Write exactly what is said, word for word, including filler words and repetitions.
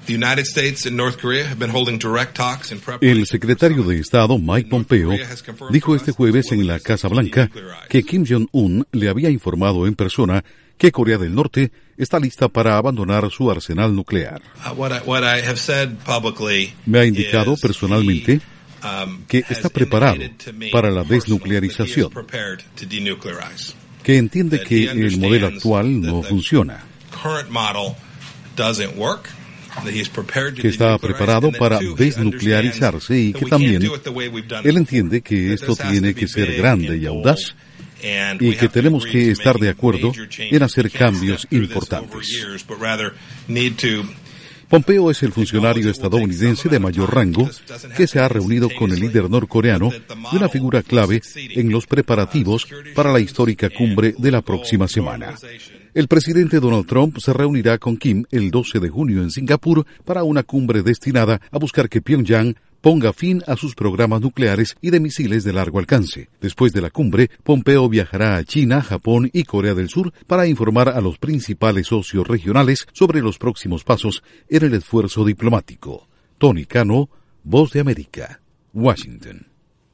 El secretario de Estado Mike Pompeo dijo este jueves en la Casa Blanca que Kim Jong-un le había informado en persona que Corea del Norte está lista para abandonar su arsenal nuclear. Me ha indicado personalmente que está preparado para la desnuclearización, que entiende que el modelo actual no funciona, que está preparado para desnuclearizarse y que también él entiende que esto tiene que ser grande y audaz y que tenemos que estar de acuerdo en hacer cambios importantes. Pompeo es el funcionario estadounidense de mayor rango que se ha reunido con el líder norcoreano y una figura clave en los preparativos para la histórica cumbre de la próxima semana. El presidente Donald Trump se reunirá con Kim el doce de junio en Singapur para una cumbre destinada a buscar que Pyongyang ponga fin a sus programas nucleares y de misiles de largo alcance. Después de la cumbre, Pompeo viajará a China, Japón y Corea del Sur para informar a los principales socios regionales sobre los próximos pasos en el esfuerzo diplomático. Tony Cano, Voz de América, Washington.